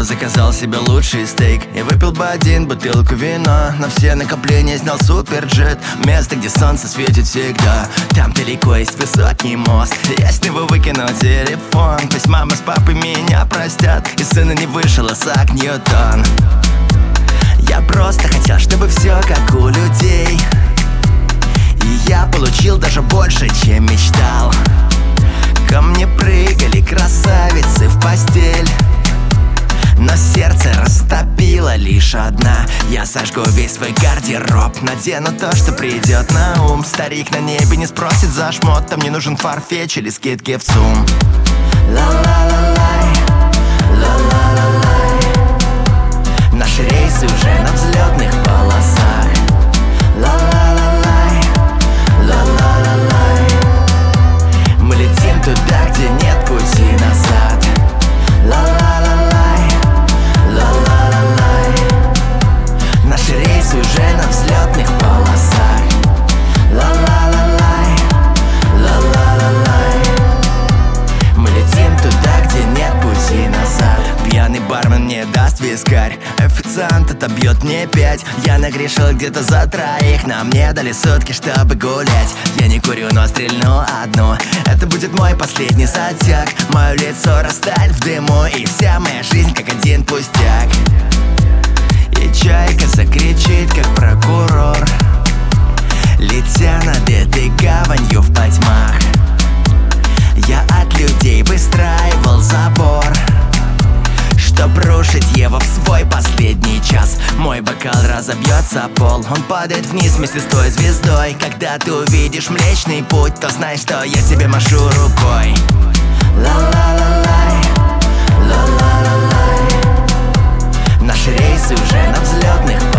бы заказал себе лучший стейк и выпил бы 1 бутылку вина. На все накопления снял суперджет, место, где солнце светит всегда. Там далеко есть высокий мост, я с него выкину телефон. Пусть мама с папой меня простят, и сына не вышел Исаак Ньютон. Я просто хотел, чтобы все как у людей, и я получил даже больше, чем мечтал. Ко мне прыгали красавицы в постель, но сердце растопило лишь одна. Я сожгу весь свой гардероб, надену то, что придет на ум. Старик на небе не спросит за шмот, там не нужен фарфетч или скидки в ЦУМ. Ла-ла-ла-лай, ла-ла-ла-лай, наши рейсы уже на взлетных полосах. Ла-ла-ла-лай, ла-ла-ла-лай, мы летим туда, где нет пути назад. Ла-ла-ла-лай, ла-ла-ла-лай, наши рейсы уже на взлетных полосах. Ла-ла-ла-лай, ла-ла-ла-лай, мы летим туда, где нет пути назад. Пьяный бармен не даст вискарь, официант отобьет мне 5. Я нагрешил где-то за троих, на мне дали сутки, чтобы гулять. Я не курю, но стрельну одну, это будет мой последний затяг. Мое лицо растает в дыму, и вся моя жизнь как один пустяк. И чайка закричит, как прокурор, летя над этой гаванью в потьмах. Я от людей выстраивал забор, чтоб рушить его в свой последний час. Мой бокал разобьется о пол, он падает вниз вместе с той звездой. Когда ты увидишь Млечный Путь, то знай, что я тебе машу рукой. Ла-ла-ла-лай, ла-ла-ла-лай, наши рейсы уже на взлетных